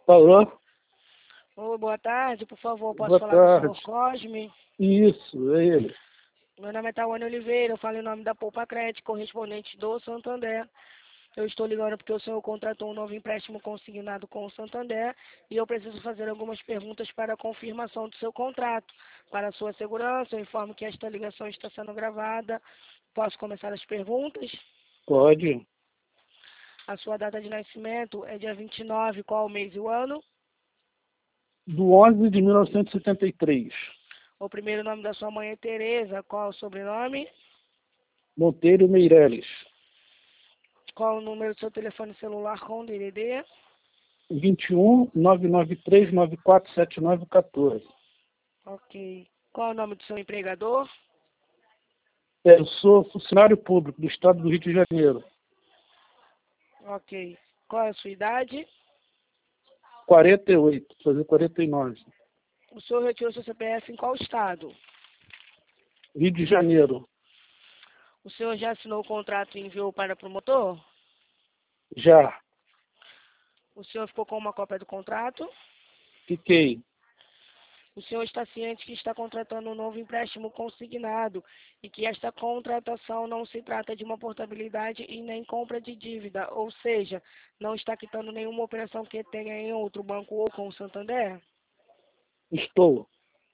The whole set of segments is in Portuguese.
Alô? Oi, boa tarde, por favor, posso Boa falar com o tarde. senhor Cosme? Isso, é ele. Meu nome é Tawane Oliveira, eu falo em nome da Poupa Crédito, correspondente do Santander. Eu estou ligando porque o senhor contratou um novo empréstimo consignado com o Santander e eu preciso fazer algumas perguntas para a confirmação do seu contrato. Para a sua segurança, eu informo que esta ligação está sendo gravada. Posso começar as perguntas? Pode. A sua data de nascimento é dia 29, qual o mês e o ano? Do 11 de 1973. O primeiro nome da sua mãe é Tereza, qual o sobrenome? Monteiro Meireles. Qual o número do seu telefone celular com DDD? 21 993 947914. Ok. Qual o nome do seu empregador? Eu sou funcionário público do estado do Rio de Janeiro. Ok. Qual é a sua idade? 48, fazer 49. O senhor retirou seu CPF em qual estado? Rio de Janeiro. O senhor já assinou o contrato e enviou para o promotor? Já. O senhor ficou com uma cópia do contrato? Fiquei. O senhor está ciente que está contratando um novo empréstimo consignado e que esta contratação não se trata de uma portabilidade e nem compra de dívida, ou seja, não está quitando nenhuma operação que tenha em outro banco ou com o Santander? Estou.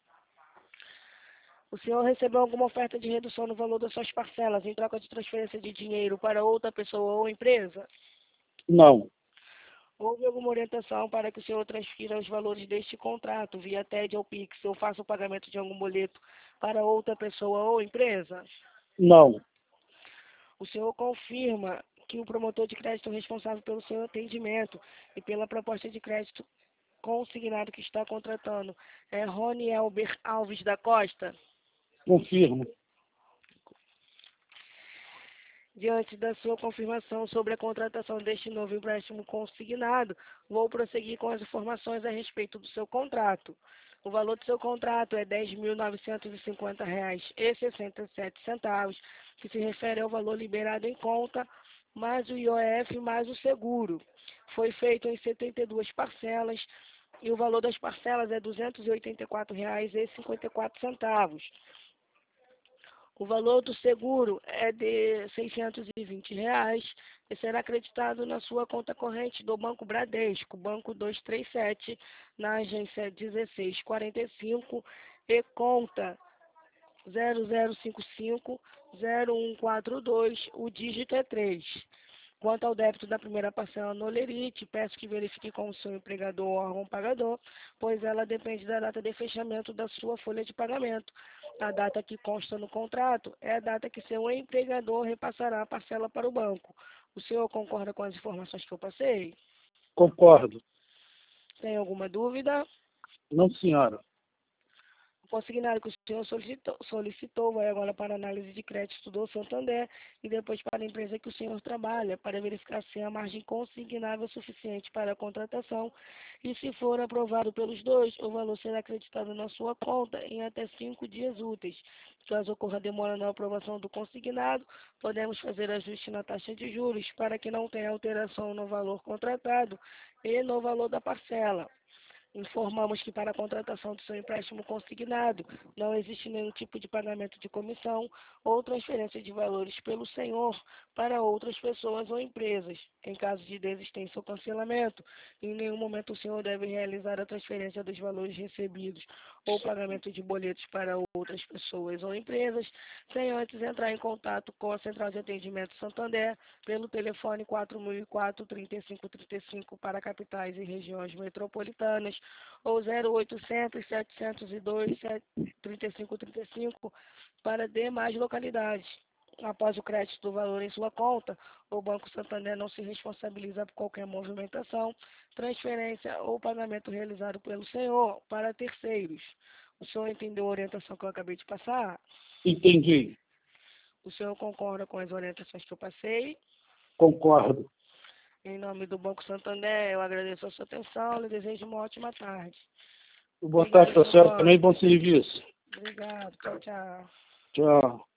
O senhor recebeu alguma oferta de redução no valor das suas parcelas em troca de transferência de dinheiro para outra pessoa ou empresa? Não. Houve alguma orientação para que o senhor transfira os valores deste contrato via TED ou Pix ou faça o pagamento de algum boleto para outra pessoa ou empresa? Não. O senhor confirma que o promotor de crédito responsável pelo seu atendimento e pela proposta de crédito consignado que está contratando é Rony Elber Alves da Costa? Confirmo. Diante da sua confirmação sobre a contratação deste novo empréstimo consignado, vou prosseguir com as informações a respeito do seu contrato. O valor do seu contrato é R$ 10.950,67, que se refere ao valor liberado em conta, mais o IOF mais o seguro. Foi feito em 72 parcelas e o valor das parcelas é R$ 284,54. O valor do seguro é de R$ 620 e será acreditado na sua conta corrente do Banco Bradesco, Banco 237, na agência 1645 e conta 0055-0142, o dígito é 3. Quanto ao débito da primeira parcela no Lerite, peço que verifique com o seu empregador ou órgão pagador, pois ela depende da data de fechamento da sua folha de pagamento. A data que consta no contrato é a data que seu empregador repassará a parcela para o banco. O senhor concorda com as informações que eu passei? Concordo. Tem alguma dúvida? Não, senhora. O consignado que o senhor solicitou vai agora para análise de crédito do Santander e depois para a empresa que o senhor trabalha, para verificar se a margem consignável é suficiente para a contratação e, se for aprovado pelos dois, o valor será acreditado na sua conta em até 5 dias úteis. Caso ocorra demora na aprovação do consignado, podemos fazer ajuste na taxa de juros para que não tenha alteração no valor contratado e no valor da parcela. Informamos que para a contratação do seu empréstimo consignado não existe nenhum tipo de pagamento de comissão ou transferência de valores pelo senhor para outras pessoas ou empresas. Em caso de desistência ou cancelamento, em nenhum momento o senhor deve realizar a transferência dos valores recebidos ou pagamento de boletos para outras pessoas ou empresas, sem antes entrar em contato com a Central de Atendimento Santander pelo telefone 4004-3535 para capitais e regiões metropolitanas ou 0800 702 3535 para demais localidades. Após o crédito do valor em sua conta, o Banco Santander não se responsabiliza por qualquer movimentação, transferência ou pagamento realizado pelo senhor para terceiros. O senhor entendeu a orientação que eu acabei de passar? Entendi. O senhor concorda com as orientações que eu passei? Concordo. Em nome do Banco Santander, eu agradeço a sua atenção e desejo uma ótima tarde. Boa tarde para a senhora também. Bom serviço. Obrigado. Tchau, tchau. Tchau.